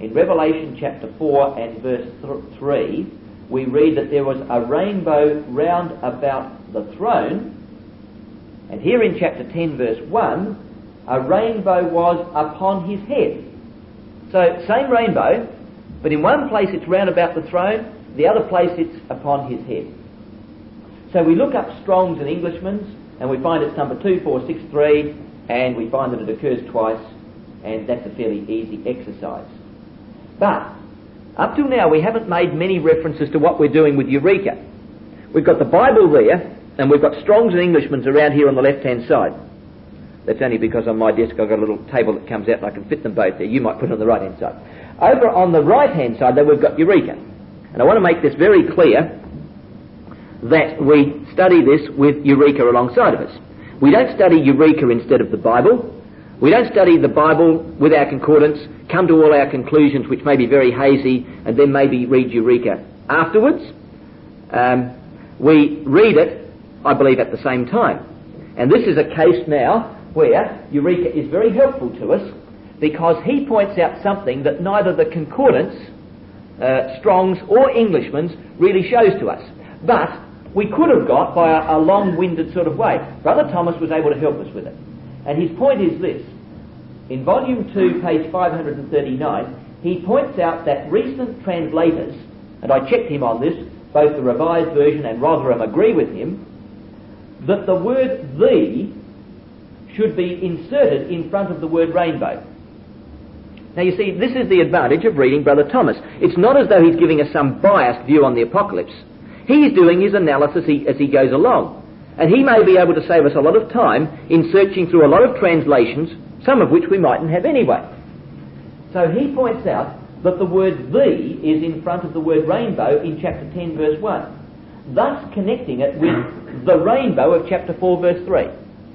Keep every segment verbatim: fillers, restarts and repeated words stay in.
In Revelation chapter four and verse th- three, we read that there was a rainbow round about the throne, and here in chapter ten verse one, a rainbow was upon his head. So, same rainbow, but in one place it's round about the throne, the other place it's upon his head. So we look up Strong's and Englishman's, and we find it's number two four six three, and we find that it occurs twice, and that's a fairly easy exercise. But, up till now we haven't made many references to what we're doing with Eureka. We've got the Bible there, and we've got Strong's and Englishman's around here on the left-hand side. That's only because on my desk I've got a little table that comes out and I can fit them both there. You might put it on the right-hand side. Over on the right-hand side, though, we've got Eureka. And I want to make this very clear that we study this with Eureka alongside of us. We don't study Eureka instead of the Bible. We don't study the Bible with our concordance, come to all our conclusions, which may be very hazy, and then maybe read Eureka afterwards. Um, we read it, I believe, at the same time. And this is a case now where Eureka is very helpful to us, because he points out something that neither the concordance, uh, Strong's or Englishman's, really shows to us. But we could have got by a, a long-winded sort of way. Brother Thomas was able to help us with it. And his point is this. In volume two, page five hundred thirty-nine, he points out that recent translators, and I checked him on this, both the Revised Version and Rotherham agree with him, that the word "the" should be inserted in front of the word rainbow. Now you see, this is the advantage of reading Brother Thomas. It's not as though he's giving us some biased view on the apocalypse. He's doing his analysis he, as he goes along. And he may be able to save us a lot of time in searching through a lot of translations, some of which we mightn't have anyway. So he points out that the word "the" is in front of the word rainbow in chapter ten verse one, thus connecting it with the rainbow of chapter four verse three.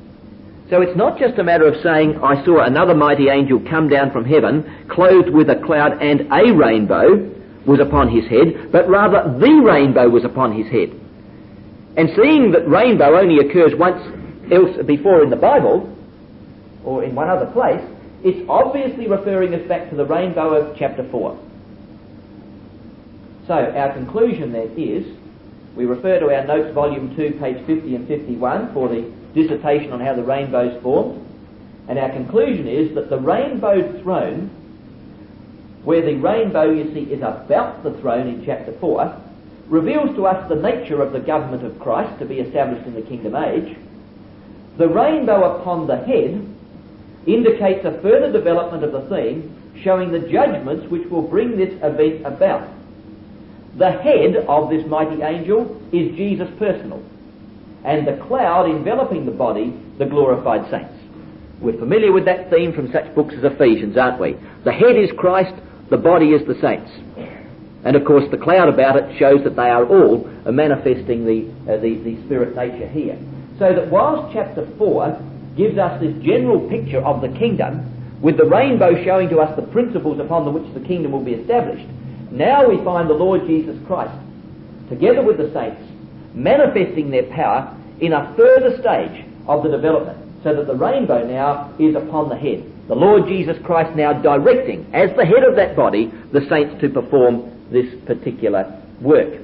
So it's not just a matter of saying, I saw another mighty angel come down from heaven, clothed with a cloud, and a rainbow was upon his head, but rather the rainbow was upon his head. And seeing that rainbow only occurs once else before in the Bible, or in one other place, it's obviously referring us back to the rainbow of chapter four. So our conclusion then is, we refer to our notes, volume two, page fifty and fifty-one, for the dissertation on how the rainbow's formed. And our conclusion is that the rainbowed throne, where the rainbow, you see, is about the throne in chapter four, reveals to us the nature of the government of Christ to be established in the kingdom age. The rainbow upon the head indicates a further development of the theme, showing the judgments which will bring this event about. The head of this mighty angel is Jesus personal, and the cloud enveloping the body, the glorified saints. We're familiar with that theme from such books as Ephesians, aren't we? The head is Christ, the body is the saints. And of course the cloud about it shows that they are all manifesting the, uh, the, the spirit nature here. So that whilst chapter four gives us this general picture of the kingdom, with the rainbow showing to us the principles upon which the kingdom will be established, now we find the Lord Jesus Christ, together with the saints, manifesting their power in a further stage of the development, so that the rainbow now is upon the head. The Lord Jesus Christ now directing, as the head of that body, the saints to perform this particular work.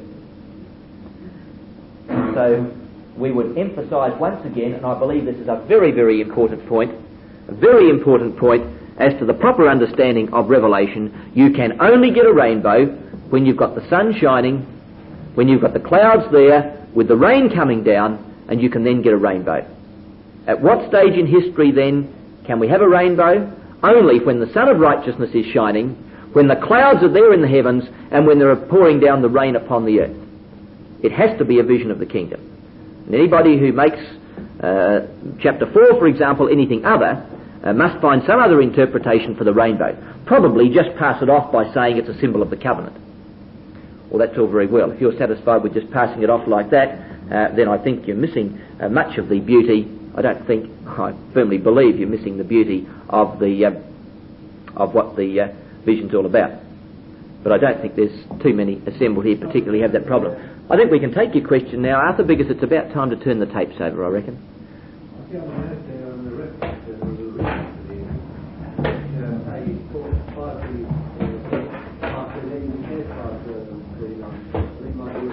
So we would emphasise once again, and I believe this is a very, very important point, a very important point as to the proper understanding of Revelation. You can only get a rainbow when you've got the sun shining, when you've got the clouds there, with the rain coming down, and you can then get a rainbow. At what stage in history then can we have a rainbow? Only when the sun of righteousness is shining, when the clouds are there in the heavens, and when they're pouring down the rain upon the earth. It has to be a vision of the kingdom. And anybody who makes uh, chapter four, for example, anything other, uh, must find some other interpretation for the rainbow. Probably just pass it off by saying it's a symbol of the covenant. Well, that's all very well. If you're satisfied with just passing it off like that, uh, then I think you're missing uh, much of the beauty. I don't think, I firmly believe you're missing the beauty of the uh, of what the uh, vision's all about. But I don't think there's too many assembled here particularly have that problem. I think we can take your question now, Arthur, because it's about time to turn the tapes over, I reckon. I see on the note there on the reference there was a reference to the uh, A forty-five, the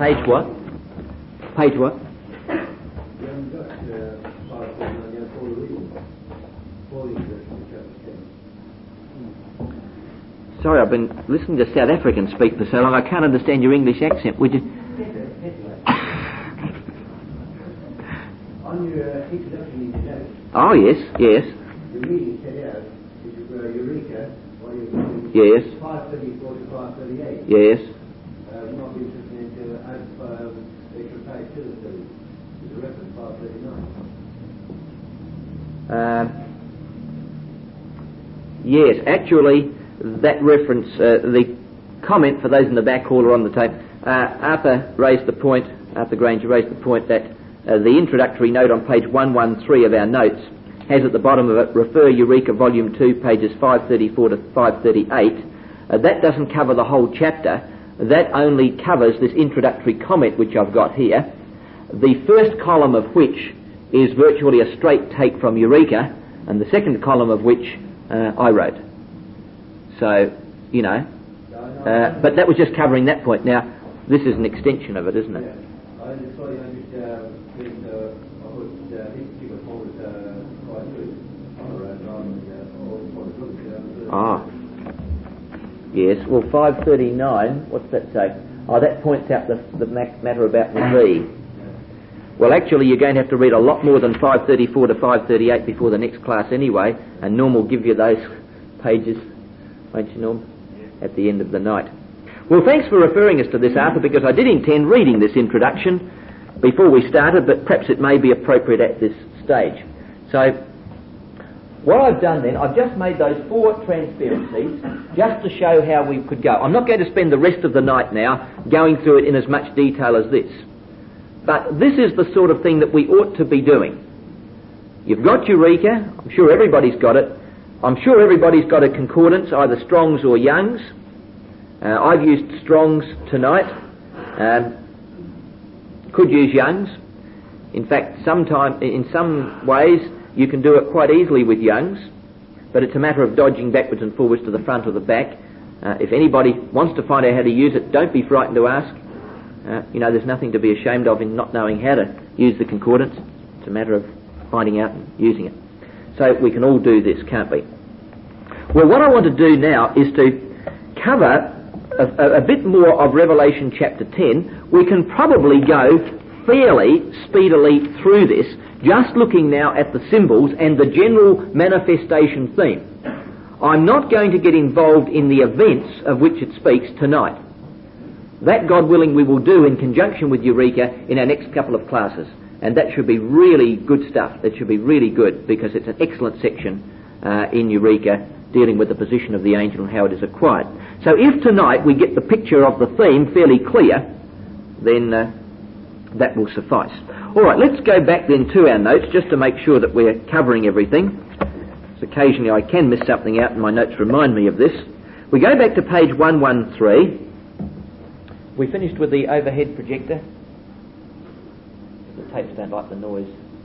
Page what? Page what? You haven't got uh, five forty-nine, you have Paul reading. Paul introduction to chapter ten. Sorry, I've been listening to South Africans speak for so long, I can't understand your English accent. Would you? On your uh, introduction in your notes, Oh, yes, yes, the reading set out is uh, Eureka, what you're reading, yes, five thirty-four to five thirty-eight. yes. Uh, we might be interested in uh, add uh, extra page to the thirty. There's a reference five thirty-nine. Um, yes, actually, that reference, uh, the comment for those in the back hall or on the tape, uh, Arthur raised the point, Arthur Granger raised the point that uh, the introductory note on page one thirteen of our notes has at the bottom of it, refer Eureka volume two, pages five thirty-four to five thirty-eight. Uh, that doesn't cover the whole chapter. That only covers this introductory comment which I've got here, the first column of which is virtually a straight take from Eureka, and the second column of which uh, I wrote. So, you know, uh, but that was just covering that point. Now, this is an extension of it, isn't it? Yeah. I just sorry, I just uh, think uh, I would uh, this particular point was uh, quite good. I wrote on uh, all quite good. Uh, Ah. Yes, well, five thirty-nine, what's that say? Oh, that points out the, the matter about the V. Well, actually, you're going to have to read a lot more than five thirty-four to five thirty-eight before the next class anyway, and Norm will give you those pages, won't you, Norm, at the end of the night. Well, thanks for referring us to this, Arthur, because I did intend reading this introduction before we started, but perhaps it may be appropriate at this stage. So, what I've done then, I've just made those four transparencies just to show how we could go. I'm not going to spend the rest of the night now going through it in as much detail as this. But this is the sort of thing that we ought to be doing. You've got Eureka. I'm sure everybody's got it. I'm sure everybody's got a concordance, either Strong's or Young's. Uh, I've used Strong's tonight. Um, could use Young's. In fact, sometime, in some ways, you can do it quite easily with Young's, but it's a matter of dodging backwards and forwards to the front or the back. Uh, if anybody wants to find out how to use it, don't be frightened to ask. Uh, you know, there's nothing to be ashamed of in not knowing how to use the concordance. It's a matter of finding out and using it. So we can all do this, can't we? Well, what I want to do now is to cover a, a, a bit more of Revelation chapter ten. We can probably go fairly speedily through this, just looking now at the symbols and the general manifestation theme. I'm not going to get involved in the events of which it speaks tonight. That, God willing, we will do in conjunction with Eureka in our next couple of classes. And that should be really good stuff. That should be really good, because it's an excellent section uh, in Eureka dealing with the position of the angel and how it is acquired. So if tonight we get the picture of the theme fairly clear, then uh, that will suffice. All right, let's go back then to our notes just to make sure that we're covering everything. So occasionally I can miss something out and my notes remind me of this. We go back to page one thirteen. We finished with the overhead projector. The tapes don't like the noise.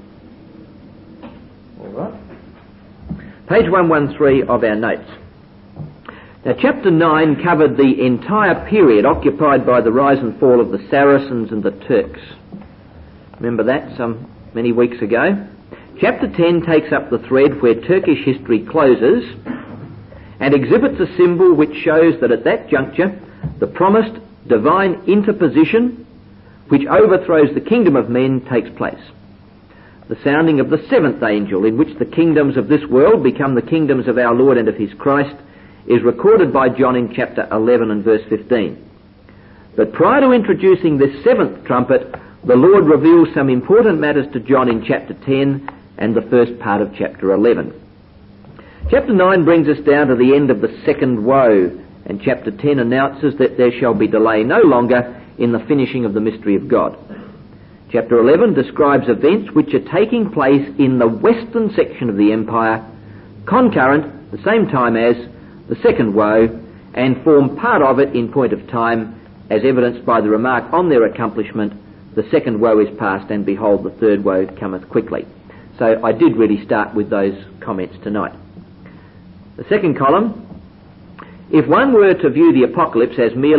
All right. Page one thirteen of our notes. Now, chapter nine covered the entire period occupied by the rise and fall of the Saracens and the Turks. Remember that some many weeks ago? Chapter ten takes up the thread where Turkish history closes and exhibits a symbol which shows that at that juncture the promised divine interposition which overthrows the kingdom of men takes place. The sounding of the seventh angel, in which the kingdoms of this world become the kingdoms of our Lord and of his Christ, is recorded by John in chapter eleven and verse fifteen. But prior to introducing this seventh trumpet, the Lord reveals some important matters to John in chapter ten and the first part of chapter eleven. Chapter nine brings us down to the end of the second woe, and chapter ten announces that there shall be delay no longer in the finishing of the mystery of God. Chapter eleven describes events which are taking place in the western section of the empire, concurrent, the same time as, the second woe, and form part of it in point of time, as evidenced by the remark on their accomplishment, the second woe is past, and behold, the third woe cometh quickly. So I did really start with those comments tonight. The second column, if one were to view the apocalypse as merely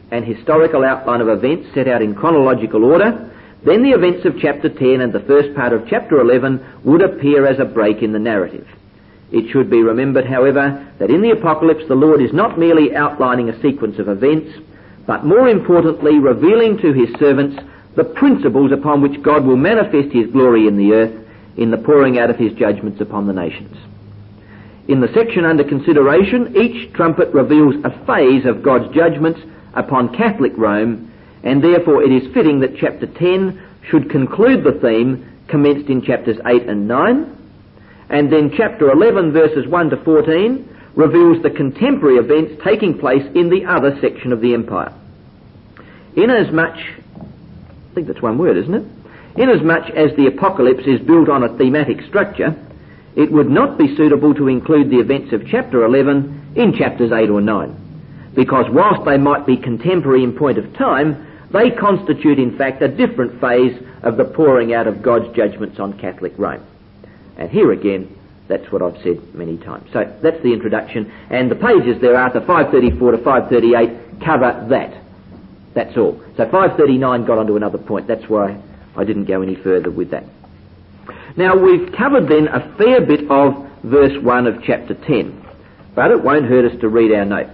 an historical outline of events set out in chronological order, then the events of chapter ten and the first part of chapter eleven would appear as a break in the narrative. It should be remembered, however, that in the Apocalypse the Lord is not merely outlining a sequence of events, but more importantly revealing to his servants the principles upon which God will manifest his glory in the earth in the pouring out of his judgments upon the nations. In the section under consideration, each trumpet reveals a phase of God's judgments upon Catholic Rome, and therefore it is fitting that chapter ten should conclude the theme commenced in chapters eight and nine, and then chapter eleven verses one to fourteen reveals the contemporary events taking place in the other section of the empire. Inasmuch, I think that's one word, isn't it? Inasmuch as the Apocalypse is built on a thematic structure, it would not be suitable to include the events of chapter eleven in chapters eight or nine, because whilst they might be contemporary in point of time, they constitute in fact a different phase of the pouring out of God's judgments on Catholic Rome. And here again, that's what I've said many times. So that's the introduction, and the pages thereafter, five thirty-four to five thirty-eight, cover that. That's all. So five thirty-nine got onto another point. That's why I didn't go any further with that. Now we've covered then a fair bit of verse one of chapter ten, but it won't hurt us to read our note.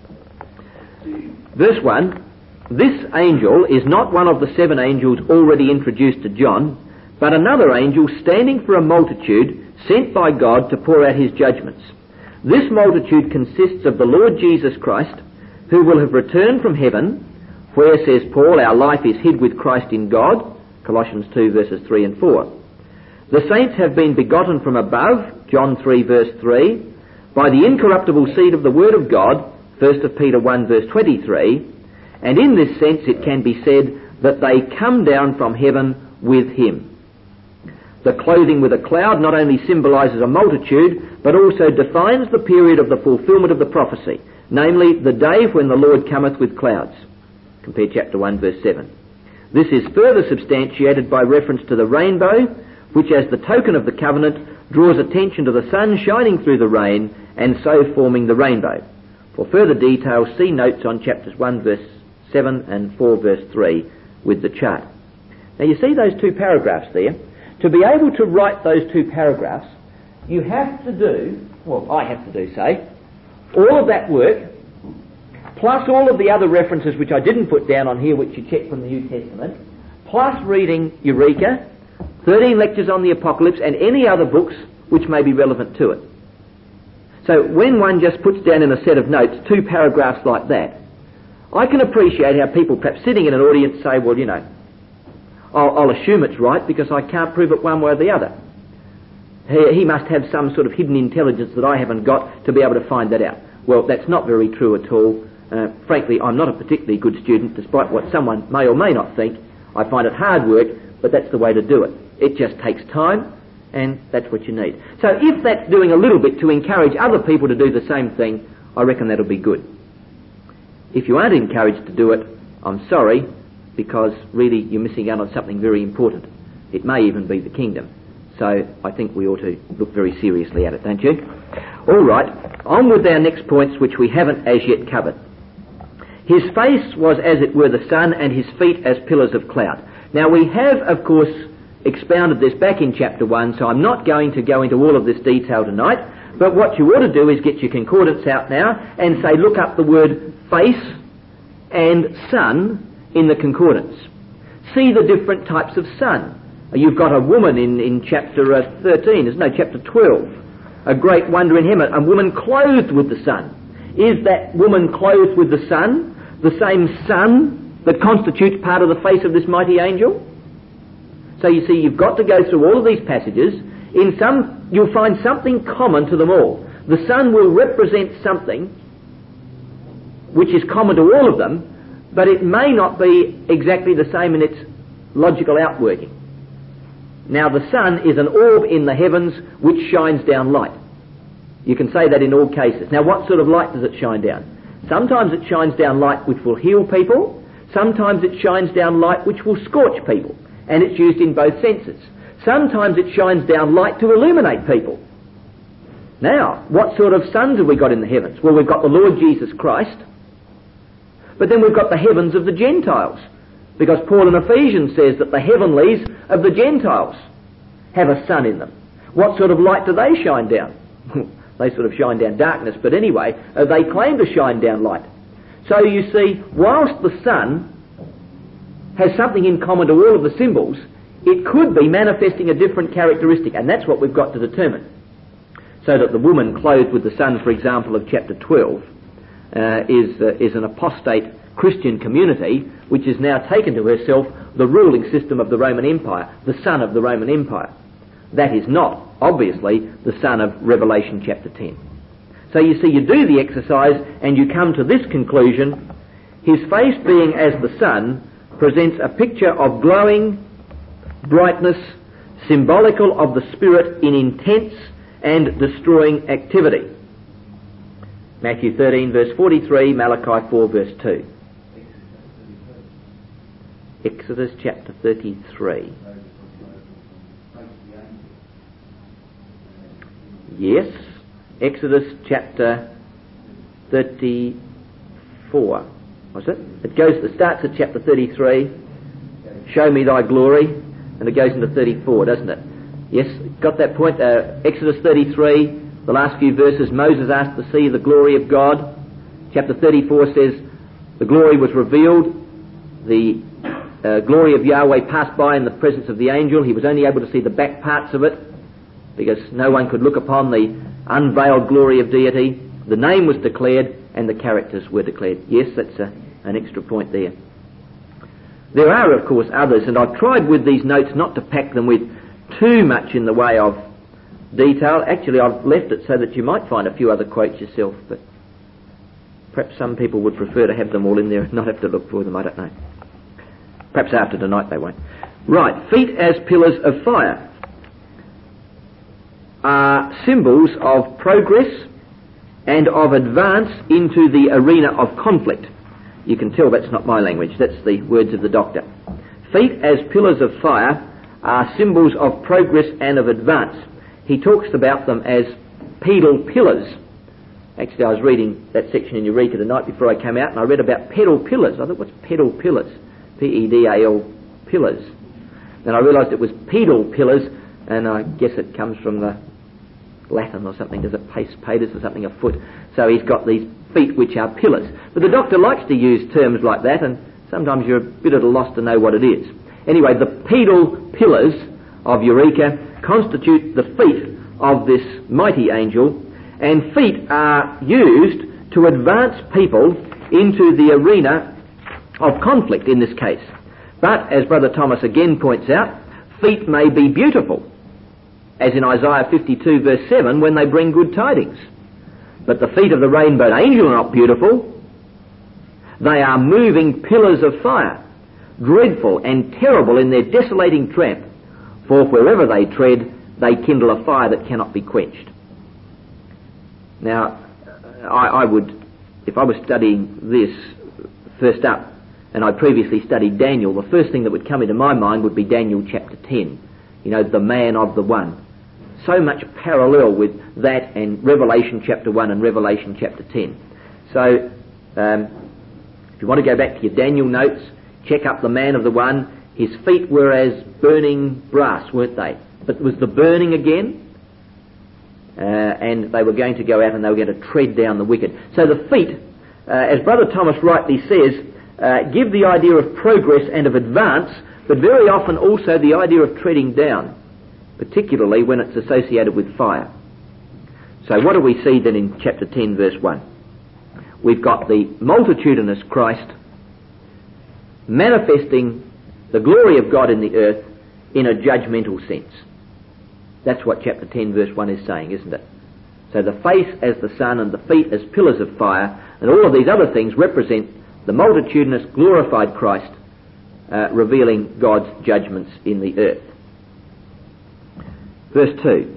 Verse one, this angel is not one of the seven angels already introduced to John, but another angel standing for a multitude sent by God to pour out his judgments. This multitude consists of the Lord Jesus Christ, who will have returned from heaven, where, says Paul, our life is hid with Christ in God, Colossians two verses three and four. The saints have been begotten from above, John three verse three, by the incorruptible seed of the Word of God, First Peter one verse twenty-three, and in this sense it can be said that they come down from heaven with him. The clothing with a cloud not only symbolises a multitude, but also defines the period of the fulfilment of the prophecy, namely the day when the Lord cometh with clouds. Compare chapter one verse seven. This is further substantiated by reference to the rainbow, which as the token of the covenant draws attention to the sun shining through the rain and so forming the rainbow. For further details, see notes on chapters one verse seven and four verse three with the chart. Now you see those two paragraphs there. To be able to write those two paragraphs, you have to do, well, I have to do, say, all of that work, plus all of the other references which I didn't put down on here, which you check from the New Testament, plus reading Eureka, thirteen lectures on the Apocalypse, and any other books which may be relevant to it. So when one just puts down in a set of notes two paragraphs like that, I can appreciate how people perhaps sitting in an audience say, well, you know, I'll, I'll assume it's right because I can't prove it one way or the other. He, he must have some sort of hidden intelligence that I haven't got to be able to find that out. Well, that's not very true at all. Uh, frankly, I'm not a particularly good student, despite what someone may or may not think. I find it hard work, but that's the way to do it. It just takes time, and that's what you need. So if that's doing a little bit to encourage other people to do the same thing, I reckon that'll be good. If you aren't encouraged to do it, I'm sorry, because really you're missing out on something very important. It may even be the kingdom. So I think we ought to look very seriously at it, don't you? All right, on with our next points, which we haven't as yet covered. His face was as it were the sun, and his feet as pillars of cloud. Now we have, of course, expounded this back in chapter one, so I'm not going to go into all of this detail tonight, but what you ought to do is get your concordance out now and say, look up the word face and sun in the concordance. See the different types of sun. You've got a woman in, in chapter uh, thirteen, isn't it? Chapter twelve. A great wonder in heaven, a woman clothed with the sun. Is that woman clothed with the sun the same sun that constitutes part of the face of this mighty angel? So you see, you've got to go through all of these passages. In some, you'll find something common to them all. The sun will represent something which is common to all of them, but it may not be exactly the same in its logical outworking. Now the sun is an orb in the heavens which shines down light. You can say that in all cases. Now what sort of light does it shine down? Sometimes it shines down light which will heal people. Sometimes it shines down light which will scorch people. And it's used in both senses. Sometimes it shines down light to illuminate people. Now, what sort of suns have we got in the heavens? Well, we've got the Lord Jesus Christ. But then we've got the heavens of the Gentiles, because Paul in Ephesians says that the heavenlies of the Gentiles have a sun in them. What sort of light do they shine down? They sort of shine down darkness, but anyway, uh, they claim to shine down light. So you see, whilst the sun has something in common to all of the symbols, it could be manifesting a different characteristic, and that's what we've got to determine. So that the woman clothed with the sun, for example, of chapter twelve, uh, is, uh, is an apostate Christian community which has now taken to herself the ruling system of the Roman Empire, the sun of the Roman Empire. That is not, obviously, the son of Revelation chapter ten. So you see, you do the exercise and you come to this conclusion: his face being as the sun presents a picture of glowing brightness, symbolical of the Spirit in intense and destroying activity. Matthew thirteen verse forty-three, Malachi four verse two. Exodus chapter thirty-three. Yes, Exodus chapter thirty-four. Was it? It goes. It starts at chapter thirty-three. Show me thy glory, and it goes into thirty-four, doesn't it? Yes, got that point. Uh, Exodus thirty-three. The last few verses, Moses asked to see the glory of God. Chapter thirty-four says the glory was revealed. The uh, glory of Yahweh passed by in the presence of the angel. He was only able to see the back parts of it, because no one could look upon the unveiled glory of deity. The name was declared and the characters were declared. Yes, that's a, an extra point there. There are, of course, others, and I've tried with these notes not to pack them with too much in the way of detail. Actually, I've left it so that you might find a few other quotes yourself, but perhaps some people would prefer to have them all in there and not have to look for them. I don't know. Perhaps after tonight they won't. Right, feet as pillars of fire are symbols of progress and of advance into the arena of conflict. You can tell that's not my language, that's the words of the doctor. Feet as pillars of fire are symbols of progress and of advance. He talks about them as pedal pillars. Actually, I was reading that section in Eureka tonight before I came out, and I read about pedal pillars. I thought, what's pedal pillars? P E D A L, pillars. Then I realised it was pedal pillars, and I guess it comes from the Latin or something. Does it pace pedis or something, a foot? So he's got these feet which are pillars. But the doctor likes to use terms like that, and sometimes you're a bit at a loss to know what it is. Anyway, the pedal pillars of Eureka constitute the feet of this mighty angel, and feet are used to advance people into the arena of conflict in this case. But, as Brother Thomas again points out, feet may be beautiful, as in Isaiah fifty-two verse seven, when they bring good tidings. But the feet of the rainbow angel are not beautiful. They are moving pillars of fire, dreadful and terrible in their desolating tramp, for wherever they tread, they kindle a fire that cannot be quenched. Now, I, I would, if I was studying this first up, and I previously studied Daniel, the first thing that would come into my mind would be Daniel chapter ten. You know, the man of the one. So much parallel with that and Revelation chapter one and Revelation chapter ten. So, um, if you want to go back to your Daniel notes, check up the man of the one. His feet were as burning brass, weren't they? But was the burning again? Uh, and they were going to go out and they were going to tread down the wicked. So the feet, uh, as Brother Thomas rightly says, uh, give the idea of progress and of advance, but very often also the idea of treading down, particularly when it's associated with fire. So what do we see then in chapter ten verse one? We've got the multitudinous Christ manifesting the glory of God in the earth in a judgmental sense. That's what chapter ten verse one is saying, isn't it? So the face as the sun and the feet as pillars of fire, and all of these other things represent the multitudinous glorified Christ uh, revealing God's judgments in the earth. Verse two.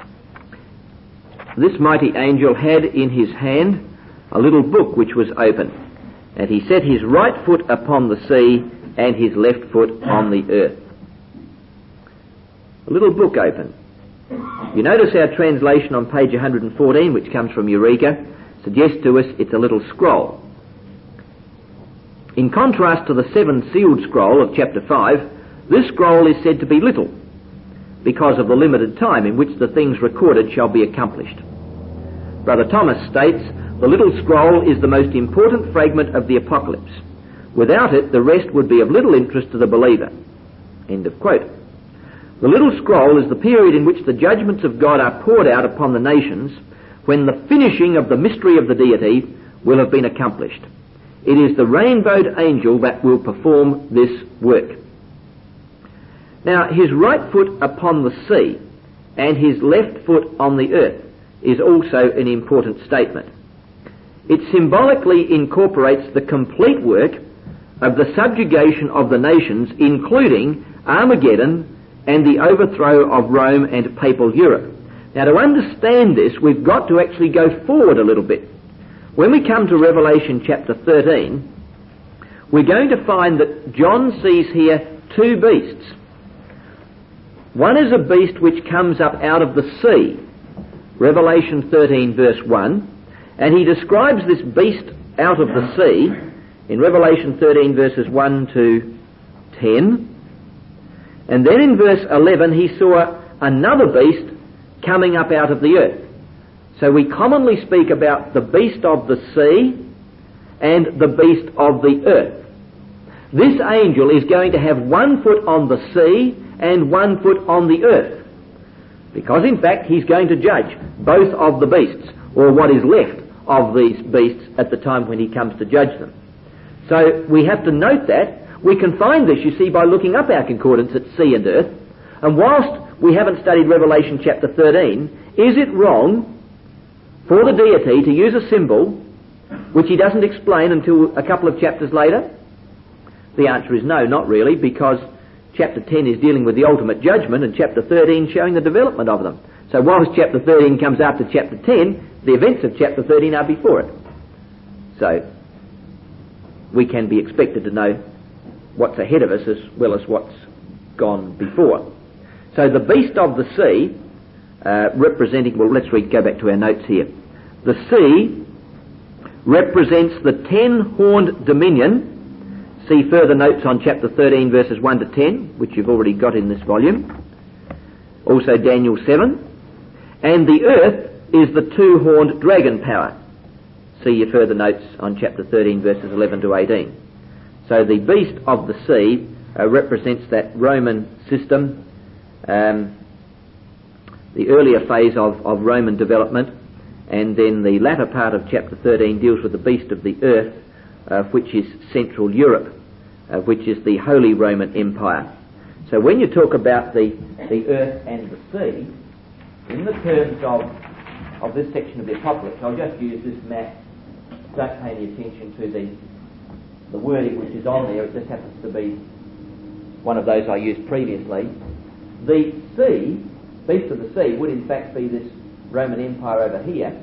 This mighty angel had in his hand a little book which was open, and he set his right foot upon the sea and his left foot on the earth. A little book open. You notice our translation on page one hundred fourteen, which comes from Eureka, suggests to us it's a little scroll. In contrast to the seven sealed scroll of chapter five, this scroll is said to be little, because of the limited time in which the things recorded shall be accomplished. Brother Thomas states, the little scroll is the most important fragment of the Apocalypse. Without it, the rest would be of little interest to the believer. End of quote. The little scroll is the period in which the judgments of God are poured out upon the nations, when the finishing of the mystery of the deity will have been accomplished. It is the rainbowed angel that will perform this work. Now, his right foot upon the sea and his left foot on the earth is also an important statement. It symbolically incorporates the complete work of the subjugation of the nations, including Armageddon and the overthrow of Rome and Papal Europe. Now, to understand this, we've got to actually go forward a little bit. When we come to Revelation chapter thirteen, we're going to find that John sees here two beasts. One is a beast which comes up out of the sea, Revelation thirteen verse one, and he describes this beast out of the sea in Revelation thirteen verses one to ten. And then in verse eleven he saw another beast coming up out of the earth. So we commonly speak about the beast of the sea and the beast of the earth. This angel is going to have one foot on the sea and one foot on the earth, because in fact he's going to judge both of the beasts, or what is left of these beasts at the time when he comes to judge them. So we have to note that. We can find this, you see, by looking up our concordance at sea and earth. And whilst we haven't studied Revelation chapter thirteen, is it wrong for the deity to use a symbol which he doesn't explain until a couple of chapters later? The answer is no, not really, because chapter ten is dealing with the ultimate judgment and chapter thirteen showing the development of them. So whilst chapter thirteen comes after chapter ten, the events of chapter thirteen are before it. So we can be expected to know what's ahead of us as well as what's gone before. So the beast of the sea, uh, representing, well, let's read, go back to our notes here. The sea represents the ten-horned dominion. See further notes on chapter thirteen verses one to ten, which you've already got in this volume. Also Daniel seven. And the earth is the two-horned dragon power. See your further notes on chapter thirteen verses eleven to eighteen. So the beast of the sea uh, represents that Roman system, um, the earlier phase of, of Roman development, and then the latter part of chapter thirteen deals with the beast of the earth, uh, which is Central Europe, uh, which is the Holy Roman Empire. So when you talk about the, the earth and the sea, in the terms of, of this section of the Apocalypse, I'll just use this map. Don't pay any attention to the, the wording which is on there. It just happens to be one of those I used previously. The sea, beast of the sea, would in fact be this Roman Empire over here.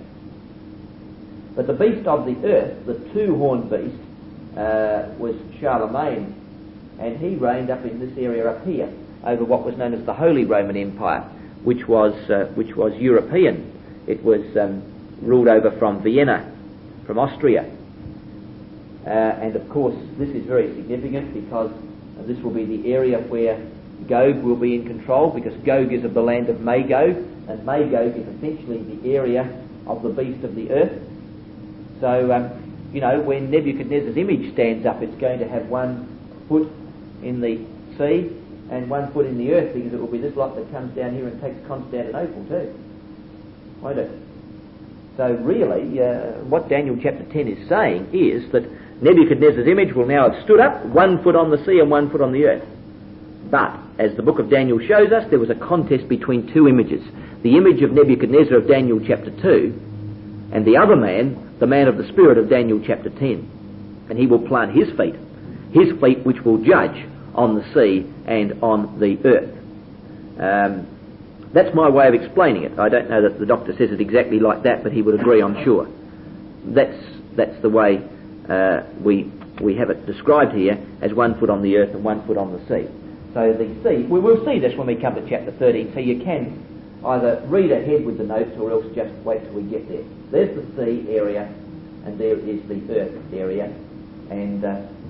But the beast of the earth, the two-horned beast, uh, was Charlemagne, and he reigned up in this area up here over what was known as the Holy Roman Empire, which was uh, which was European. It was um, ruled over from Vienna, from Austria. Uh, and of course this is very significant because this will be the area where Gog will be in control, because Gog is of the land of Magog, and Magog is essentially the area of the beast of the earth. So, um, you know, when Nebuchadnezzar's image stands up, it's going to have one foot in the sea and one foot in the earth, because it will be this lot that comes down here and takes Constantinople too, won't it? So really, uh, what Daniel chapter ten is saying is that Nebuchadnezzar's image will now have stood up, one foot on the sea and one foot on the earth. But, as the book of Daniel shows us, there was a contest between two images. The image of Nebuchadnezzar of Daniel chapter two, and the other man, the man of the spirit of Daniel chapter ten. And he will plant his feet, his feet which will judge on the sea and on the earth. Um, that's my way of explaining it. I don't know that the doctor says it exactly like that, but he would agree, I'm sure. That's that's the way uh, we we have it described here, as one foot on the earth and one foot on the sea. So the sea, we will see this when we come to chapter thirteen, so you can either read ahead with the notes or else just wait till we get there. There's the sea area and there is the earth area, and uh,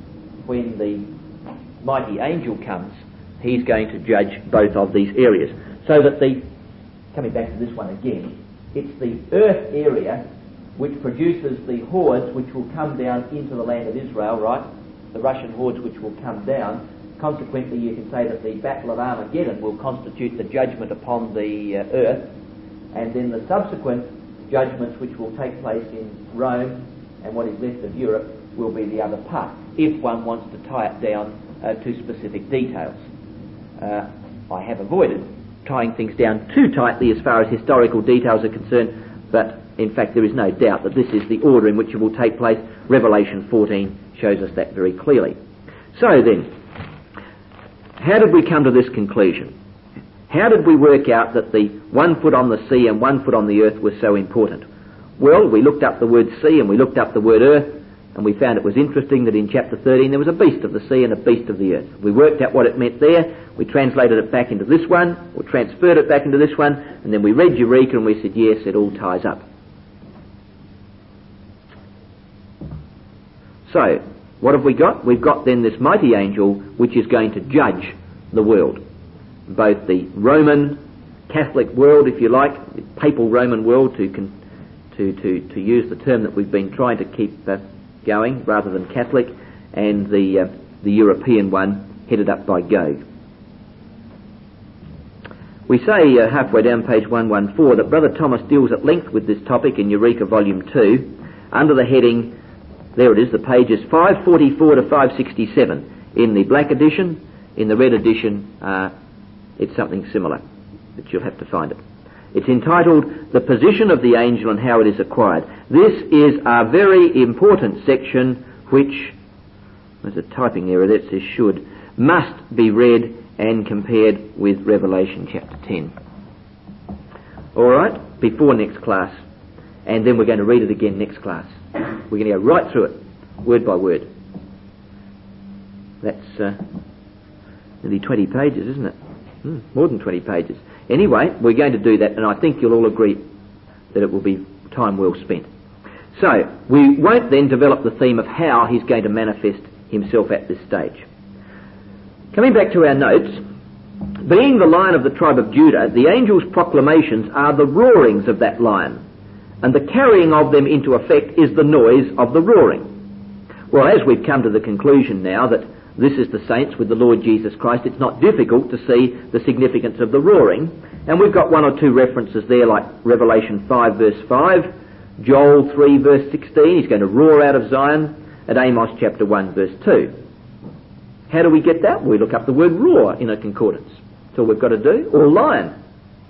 when the mighty angel comes, he's going to judge both of these areas. So that the, coming back to this one again, it's the earth area which produces the hordes which will come down into the land of Israel, right? The Russian hordes which will come down. Consequently, you can say that the Battle of Armageddon will constitute the judgment upon the uh, earth, and then the subsequent judgments which will take place in Rome and what is left of Europe will be the other part, if one wants to tie it down uh, to specific details. Uh, I have avoided tying things down too tightly as far as historical details are concerned, but in fact there is no doubt that this is the order in which it will take place. Revelation fourteen shows us that very clearly. So then, how did we come to this conclusion? How did we work out that the one foot on the sea and one foot on the earth was so important? Well, we looked up the word sea and we looked up the word earth, and we found it was interesting that in chapter thirteen there was a beast of the sea and a beast of the earth. We worked out what it meant there, we translated it back into this one, or transferred it back into this one, and then we read Eureka and we said, yes, it all ties up. So, what have we got? We've got then this mighty angel which is going to judge the world. Both the Roman Catholic world, if you like, the papal Roman world, to con- to, to, to use the term that we've been trying to keep uh, going rather than Catholic, and the, uh, the European one headed up by Gog. We say uh, halfway down page one fourteen that Brother Thomas deals at length with this topic in Eureka Volume two under the heading, there it is, the pages five forty-four to five sixty-seven in the black edition. In the red edition uh, it's something similar, but you'll have to find it. It's entitled The Position of the Angel and How It Is Acquired. This is a very important section which, there's a typing error that says should, must be read and compared with Revelation chapter ten. Alright, before next class, and then we're going to read it again next class. We're going to go right through it, word by word. That's uh, nearly twenty pages, isn't it? Hmm, more than twenty pages. Anyway, we're going to do that, and I think you'll all agree that it will be time well spent. So, we won't then develop the theme of how he's going to manifest himself at this stage. Coming back to our notes, being the Lion of the tribe of Judah, the angel's proclamations are the roarings of that lion, and the carrying of them into effect is the noise of the roaring. Well, as we've come to the conclusion now that this is the saints with the Lord Jesus Christ, it's not difficult to see the significance of the roaring, and we've got one or two references there like Revelation five verse five, Joel three verse sixteen, he's going to roar out of Zion, and Amos chapter one verse two. How do we get that? We look up the word roar in a concordance. That's all we've got to do. Or lion.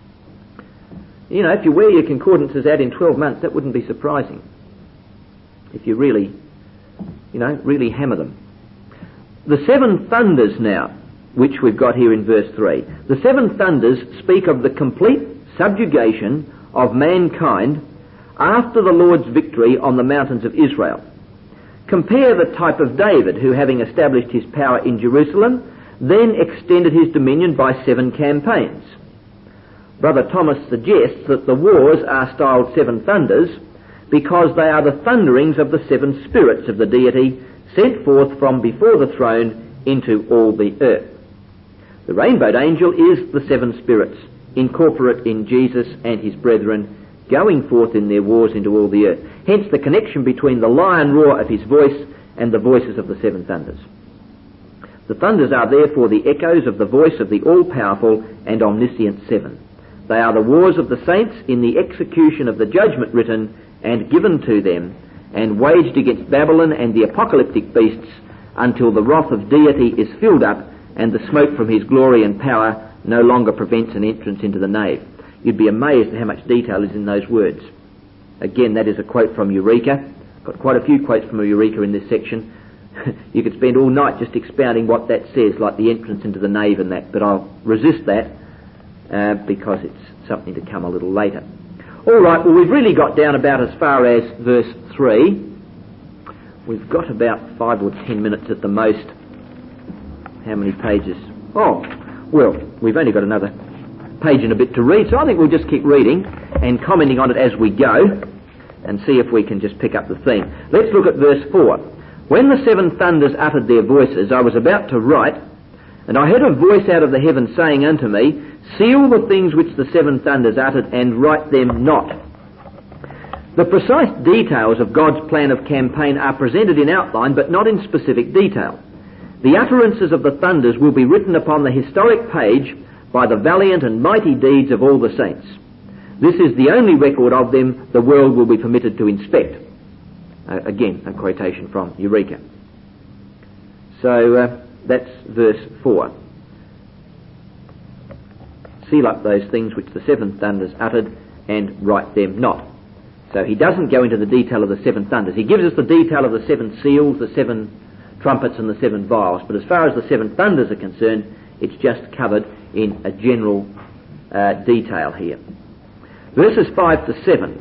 You know, if you wear your concordances out in twelve months, that wouldn't be surprising. If you really, you know, really hammer them. The seven thunders now, which we've got here in verse three. The seven thunders speak of the complete subjugation of mankind after the Lord's victory on the mountains of Israel. Compare the type of David, who, having established his power in Jerusalem, then extended his dominion by seven campaigns. Brother Thomas suggests that the wars are styled seven thunders because they are the thunderings of the seven spirits of the deity sent forth from before the throne into all the earth. The rainbowed angel is the seven spirits, incorporate in Jesus and his brethren, going forth in their wars into all the earth. Hence the connection between the lion roar of his voice and the voices of the seven thunders. The thunders are therefore the echoes of the voice of the all-powerful and omniscient seven. They are the wars of the saints in the execution of the judgment written and given to them, and waged against Babylon and the apocalyptic beasts until the wrath of deity is filled up and the smoke from his glory and power no longer prevents an entrance into the nave. You'd be amazed at how much detail is in those words. Again, that is a quote from Eureka. Got quite a few quotes from Eureka in this section. You could spend all night just expounding what that says, like the entrance into the nave and that, but I'll resist that uh, because it's something to come a little later. All right, well, we've really got down about as far as verse three. We've got about five or ten minutes at the most. How many pages? Oh, well, we've only got another page and a bit to read, so I think we'll just keep reading and commenting on it as we go and see if we can just pick up the theme. Let's look at verse four. When the seven thunders uttered their voices, I was about to write, and I heard a voice out of the heaven saying unto me, Seal the things which the seven thunders uttered, and write them not. The precise details of God's plan of campaign are presented in outline, but not in specific detail. The utterances of the thunders will be written upon the historic page by the valiant and mighty deeds of all the saints. This is the only record of them the world will be permitted to inspect. Uh, again, a quotation from Eureka. So uh, that's verse four. Seal up those things which the seven thunders uttered, and write them not. So he doesn't go into the detail of the seven thunders. He gives us the detail of the seven seals, the seven trumpets and the seven vials, but as far as the seven thunders are concerned, it's just covered in a general uh, detail here. Verses five to seven.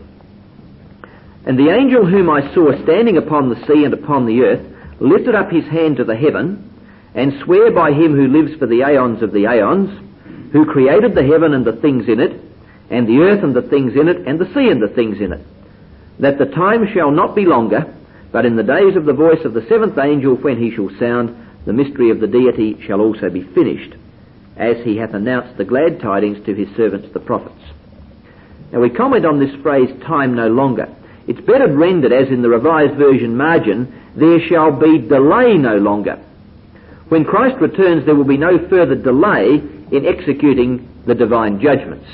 And the angel whom I saw standing upon the sea and upon the earth lifted up his hand to the heaven, and sware by him who lives for the aeons of the aeons, who created the heaven and the things in it, and the earth and the things in it, and the sea and the things in it, that the time shall not be longer, but in the days of the voice of the seventh angel, when he shall sound, the mystery of the deity shall also be finished, as he hath announced the glad tidings to his servants the prophets. Now we comment on this phrase, time no longer. It's better rendered as in the Revised Version margin, there shall be delay no longer. When Christ returns, there will be no further delay in executing the divine judgments.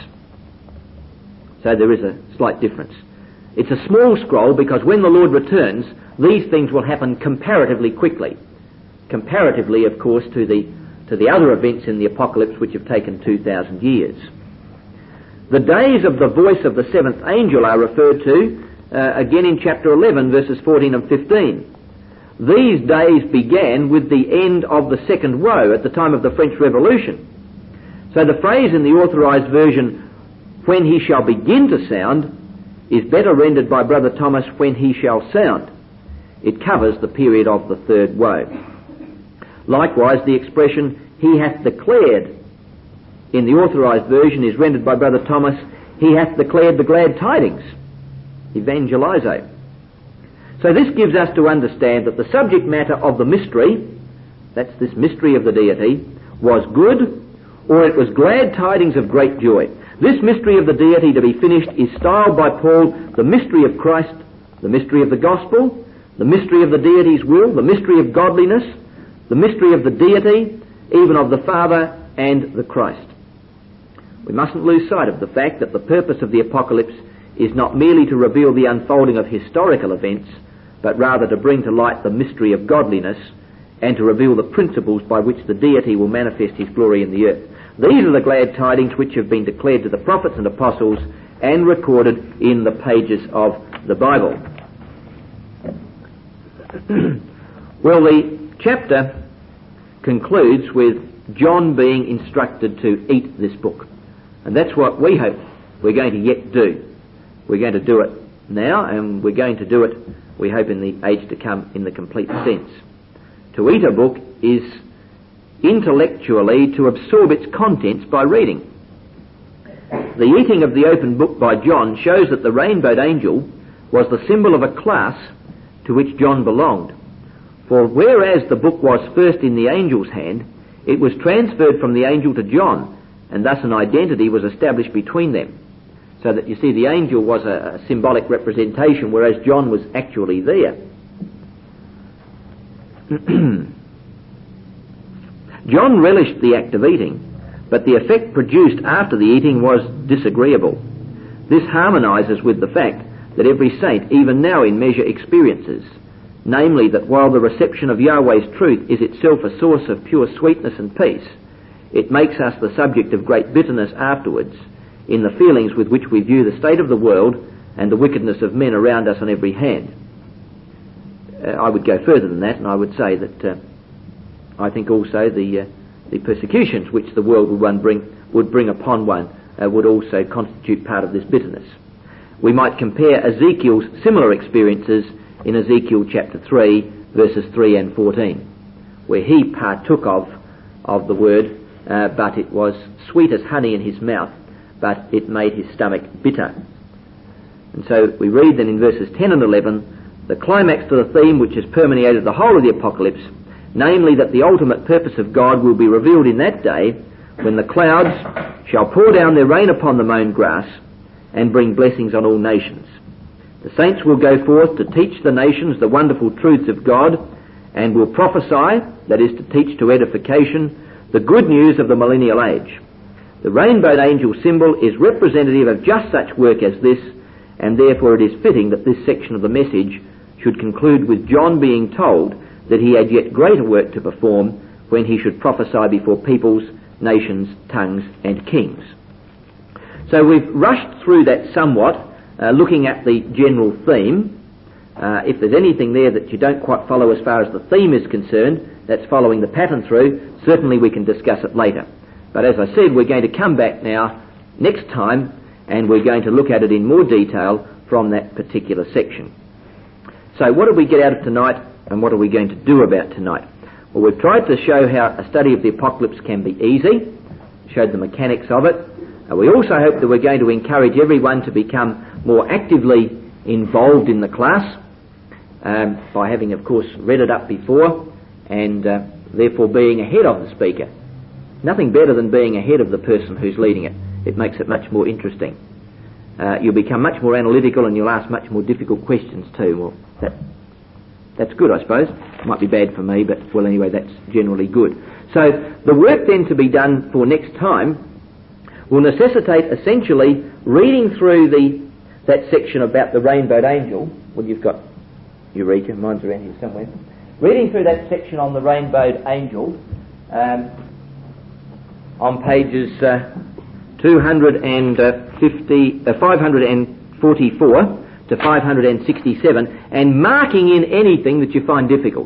So there is a slight difference. It's a small scroll because when the Lord returns, these things will happen comparatively quickly. Comparatively, of course, to the to the other events in the apocalypse which have taken two thousand years. The days of the voice of the seventh angel are referred to uh, again in chapter eleven, verses fourteen and fifteen. These days began with the end of the second woe at the time of the French Revolution. So the phrase in the Authorized Version, when he shall begin to sound, is better rendered by Brother Thomas, when he shall sound. It covers the period of the third woe. Likewise, the expression, he hath declared, in the Authorized Version is rendered by Brother Thomas, he hath declared the glad tidings, evangelizo. So this gives us to understand that the subject matter of the mystery, that's this mystery of the deity, was good, or it was glad tidings of great joy. This mystery of the deity to be finished is styled by Paul the mystery of Christ, the mystery of the gospel, the mystery of the deity's will, the mystery of godliness, the mystery of the deity, even of the Father and the Christ. We mustn't lose sight of the fact that the purpose of the apocalypse is not merely to reveal the unfolding of historical events, but rather to bring to light the mystery of godliness and to reveal the principles by which the deity will manifest his glory in the earth. These are the glad tidings which have been declared to the prophets and apostles and recorded in the pages of the Bible. Well, the chapter concludes with John being instructed to eat this book. And that's what we hope we're going to yet do. We're going to do it now, and we're going to do it, we hope, in the age to come in the complete sense. To eat a book is intellectually to absorb its contents by reading. The eating of the open book by John shows that the rainbowed angel was the symbol of a class to which John belonged. For whereas the book was first in the angel's hand, it was transferred from the angel to John, and thus an identity was established between them. So that you see, the angel was a, a symbolic representation, whereas John was actually there. John relished the act of eating, but the effect produced after the eating was disagreeable. This harmonizes with the fact that every saint, even now in measure, experiences, namely that while the reception of Yahweh's truth is itself a source of pure sweetness and peace, it makes us the subject of great bitterness afterwards in the feelings with which we view the state of the world and the wickedness of men around us on every hand. Uh, I would go further than that, and I would say that uh, I think also the uh, the persecutions which the world would, one bring, would bring upon one uh, would also constitute part of this bitterness. We might compare Ezekiel's similar experiences in Ezekiel chapter three, verses three and fourteen, where he partook of, of the word, uh, but it was sweet as honey in his mouth, but it made his stomach bitter. And so we read then in verses ten and eleven the climax to the theme which has permeated the whole of the apocalypse, namely that the ultimate purpose of God will be revealed in that day when the clouds shall pour down their rain upon the mown grass and bring blessings on all nations. The saints will go forth to teach the nations the wonderful truths of God and will prophesy, that is to teach to edification, the good news of the millennial age. The rainbowed angel symbol is representative of just such work as this, and therefore it is fitting that this section of the message should conclude with John being told that he had yet greater work to perform when he should prophesy before peoples, nations, tongues and kings. So we've rushed through that somewhat, uh, looking at the general theme. Uh, if there's anything there that you don't quite follow as far as the theme is concerned, that's following the pattern through, certainly we can discuss it later. But as I said, we're going to come back now next time and we're going to look at it in more detail from that particular section. So what did we get out of tonight and what are we going to do about tonight? Well, we've tried to show how a study of the apocalypse can be easy, showed the mechanics of it. Uh, we also hope that we're going to encourage everyone to become more actively involved in the class um, by having, of course, read it up before and uh, therefore being ahead of the speaker. Nothing better than being ahead of the person who's leading it. It makes it much more interesting. Uh, you'll become much more analytical and you'll ask much more difficult questions too. Well, that, that's good, I suppose. It might be bad for me, but well, anyway, that's generally good. So the work then to be done for next time will necessitate essentially reading through the that section about the rainbowed angel. Well, you've got Eureka, mine's around here somewhere. Reading through that section on the rainbowed angel um, on pages uh, two hundred fifty, uh, five hundred forty-four to five hundred sixty-seven, and marking in anything that you find difficult.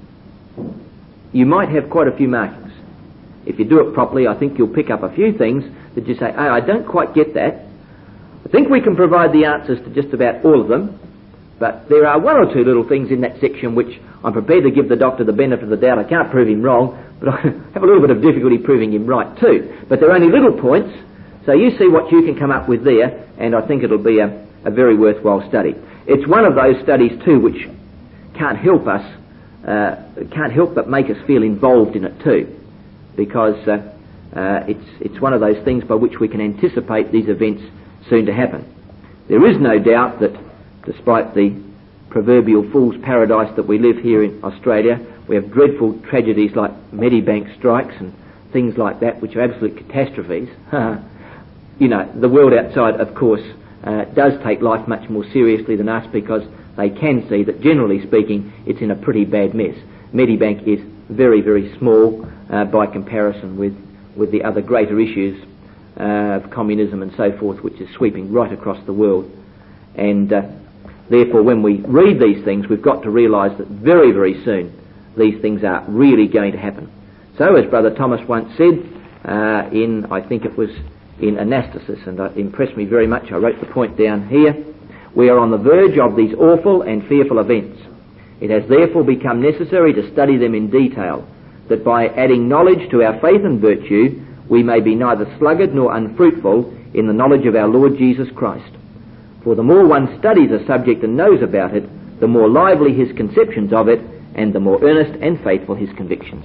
You might have quite a few markings. If you do it properly, I think you'll pick up a few things that you say, oh, I don't quite get that. I think we can provide the answers to just about all of them, but there are one or two little things in that section which I'm prepared to give the doctor the benefit of the doubt. I can't prove him wrong, but I have a little bit of difficulty proving him right too. But they're only little points, so you see what you can come up with there, and I think it'll be a, a very worthwhile study. It's one of those studies too which can't help us, uh, can't help but make us feel involved in it too, because uh, uh, it's it's one of those things by which we can anticipate these events soon to happen. There is no doubt that despite the proverbial fool's paradise that we live here in Australia, we have dreadful tragedies like Medibank strikes and things like that, which are absolute catastrophes. You know, the world outside, of course, uh, does take life much more seriously than us because they can see that, generally speaking, it's in a pretty bad mess. Medibank is very, very small uh, by comparison with, with the other greater issues uh, of communism and so forth, which is sweeping right across the world. And uh, therefore, when we read these things, we've got to realise that very, very soon these things are really going to happen. So, as Brother Thomas once said, uh, in, I think it was in Anastasis, and it impressed me very much, I wrote the point down here, we are on the verge of these awful and fearful events. It has therefore become necessary to study them in detail, that by adding knowledge to our faith and virtue, we may be neither sluggard nor unfruitful in the knowledge of our Lord Jesus Christ. For the more one studies a subject and knows about it, the more lively his conceptions of it, and the more earnest and faithful his convictions.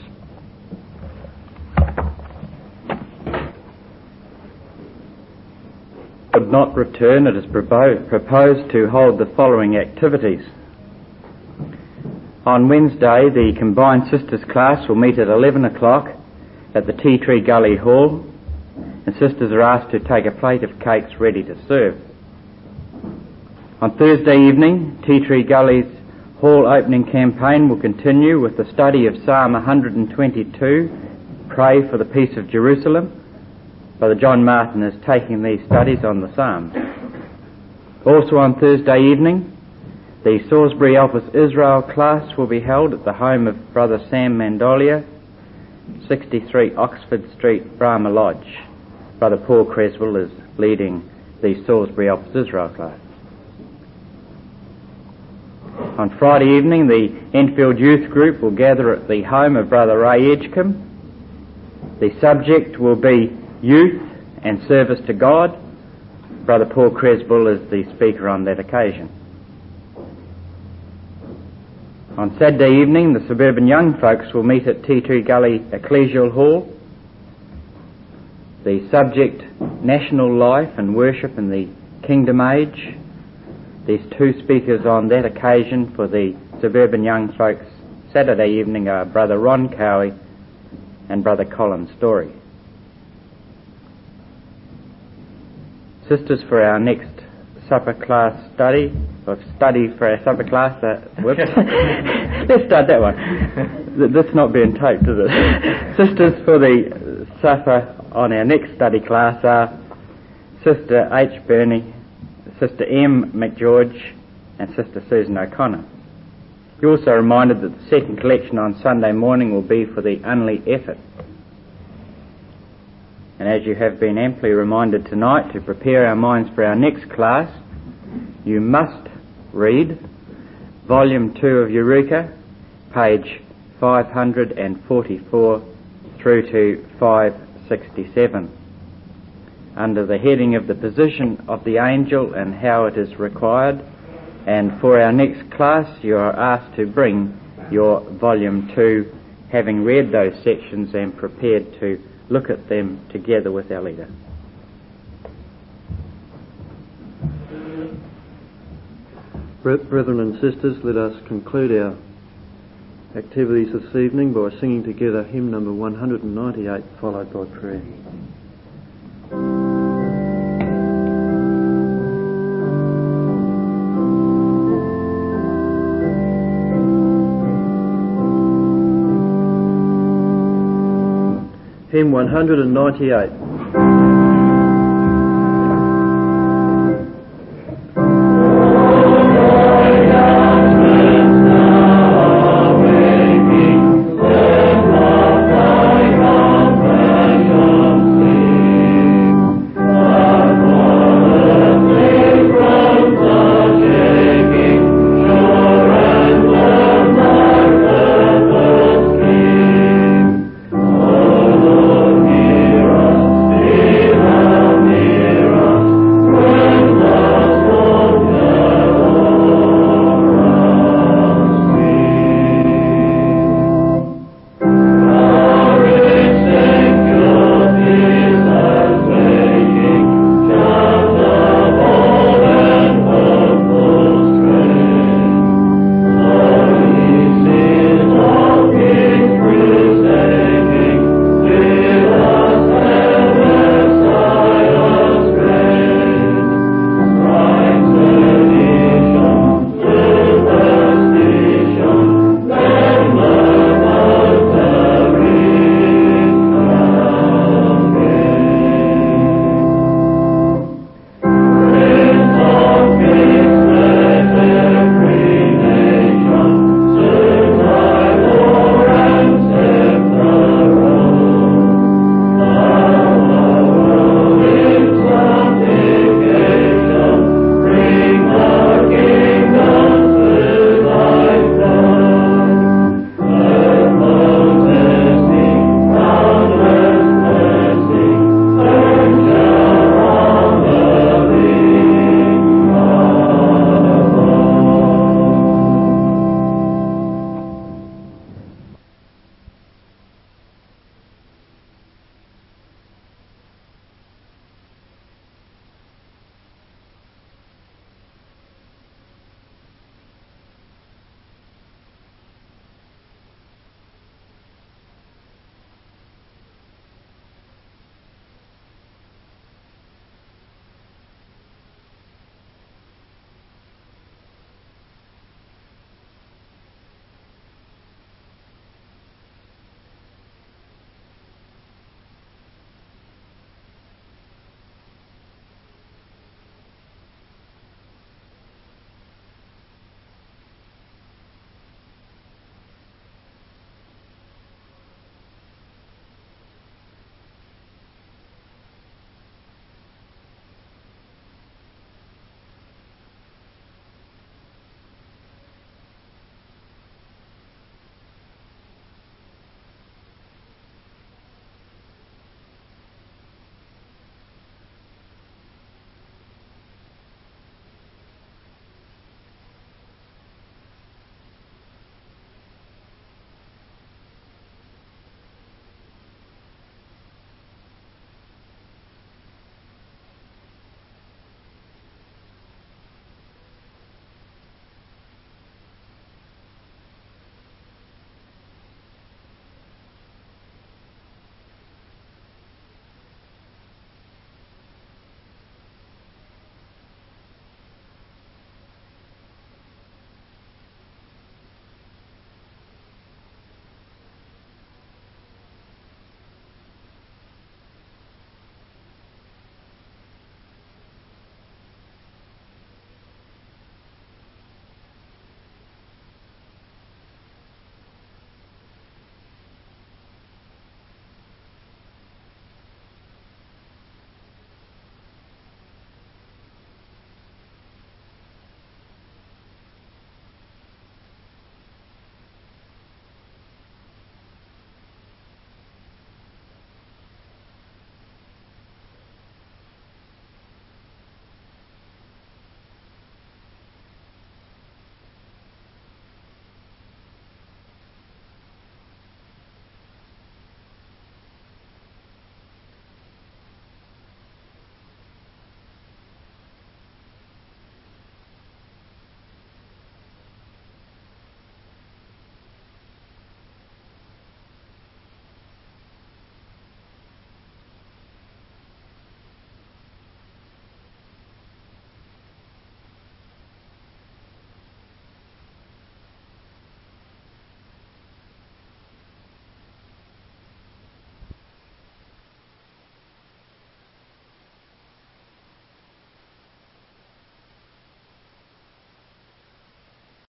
Would not return, it is proposed to hold the following activities. On Wednesday, the Combined Sisters class will meet at eleven o'clock at the Tea Tree Gully Hall, and sisters are asked to take a plate of cakes ready to serve. On Thursday evening, Tea Tree Gully's hall opening campaign will continue with the study of Psalm one hundred twenty-two, Pray for the Peace of Jerusalem. Brother John Martin is taking these studies on the Psalms. Also on Thursday evening, the Salisbury Office Israel class will be held at the home of Brother Sam Mandolia, sixty-three Oxford Street, Brahma Lodge. Brother Paul Creswell is leading the Salisbury Office Israel class. On Friday evening, the Enfield Youth Group will gather at the home of Brother Ray Edgecombe. The subject will be Youth and Service to God. Brother Paul Creswell is the speaker on that occasion. On Saturday evening, the suburban young folks will meet at Tea Tree Gully Ecclesial Hall. The subject, National Life and Worship in the Kingdom Age. These two speakers on that occasion for the suburban young folks Saturday evening are Brother Ron Cowie and Brother Colin Story. Sisters, for our next supper class study, or study for our supper class, uh, whoops, let's start that one. That's not being taped, is it? Sisters, for the supper on our next study class are Sister H. Burney, Sister M. McGeorge and Sister Susan O'Connor. You're also reminded that the second collection on Sunday morning will be for the Only Effort. And as you have been amply reminded tonight, to prepare our minds for our next class, you must read Volume two of Eureka, page five hundred forty-four through to five sixty-seven. Under the heading of the position of the angel and how it is required. And for our next class, you are asked to bring your Volume two, having read those sections and prepared to look at them together with our leader. Brethren and sisters, let us conclude our activities this evening by singing together hymn number one hundred ninety-eight, followed by prayer. Hymn one hundred ninety-eight.